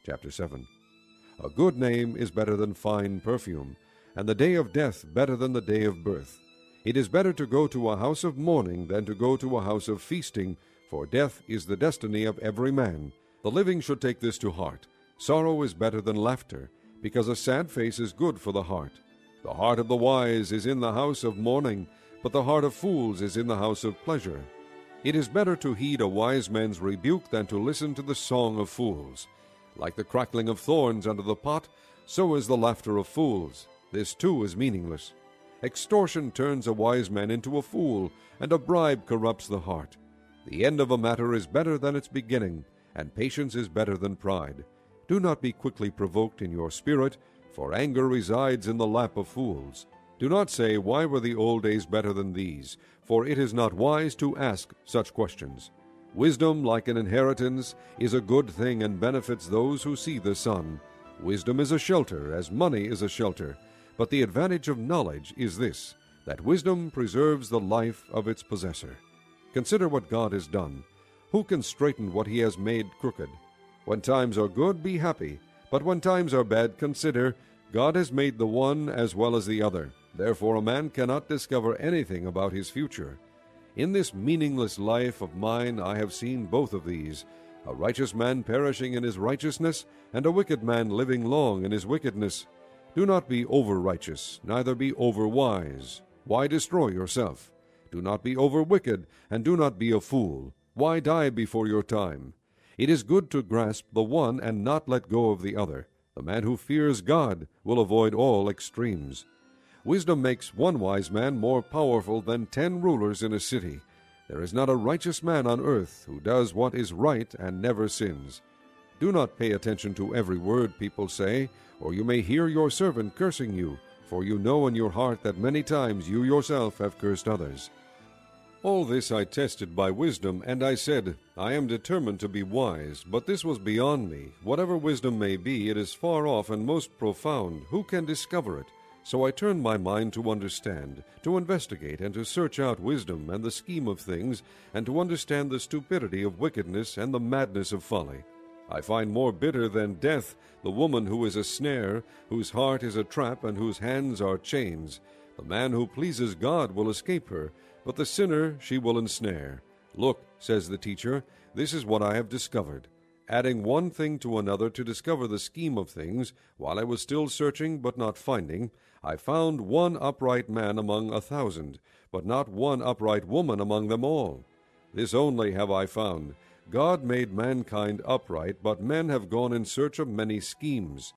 Chapter 7. A good name is better than fine perfume, and the day of death better than the day of birth. It is better to go to a house of mourning than to go to a house of feasting, for death is the destiny of every man. The living should take this to heart. Sorrow is better than laughter, because a sad face is good for the heart. The heart of the wise is in the house of mourning, but the heart of fools is in the house of pleasure. It is better to heed a wise man's rebuke than to listen to the song of fools. Like the crackling of thorns under the pot, so is the laughter of fools. This too is meaningless. Extortion turns a wise man into a fool, and a bribe corrupts the heart. The end of a matter is better than its beginning, and patience is better than pride. Do not be quickly provoked in your spirit, for anger resides in the lap of fools. Do not say, "Why were the old days better than these?" For it is not wise to ask such questions. Wisdom, like an inheritance, is a good thing and benefits those who see the sun. Wisdom is a shelter, as money is a shelter. But the advantage of knowledge is this, that wisdom preserves the life of its possessor. Consider what God has done. Who can straighten what he has made crooked? When times are good, be happy. But when times are bad, consider, God has made the one as well as the other. Therefore a man cannot discover anything about his future. In this meaningless life of mine I have seen both of these, a righteous man perishing in his righteousness, and a wicked man living long in his wickedness. Do not be over-righteous, neither be over-wise. Why destroy yourself? Do not be over-wicked, and do not be a fool. Why die before your time? It is good to grasp the one and not let go of the other. The man who fears God will avoid all extremes. Wisdom makes one wise man more powerful than 10 rulers in a city. There is not a righteous man on earth who does what is right and never sins. Do not pay attention to every word people say, or you may hear your servant cursing you, for you know in your heart that many times you yourself have cursed others. All this I tested by wisdom, and I said, I am determined to be wise, but this was beyond me. Whatever wisdom may be, it is far off and most profound. Who can discover it? So I turned my mind to understand, to investigate, and to search out wisdom and the scheme of things, and to understand the stupidity of wickedness and the madness of folly. I find more bitter than death the woman who is a snare, whose heart is a trap, and whose hands are chains. The man who pleases God will escape her, but the sinner she will ensnare. Look, says the teacher, this is what I have discovered. Adding one thing to another to discover the scheme of things, while I was still searching but not finding, I found one upright man among 1,000, but not one upright woman among them all. This only have I found. God made mankind upright, but men have gone in search of many schemes.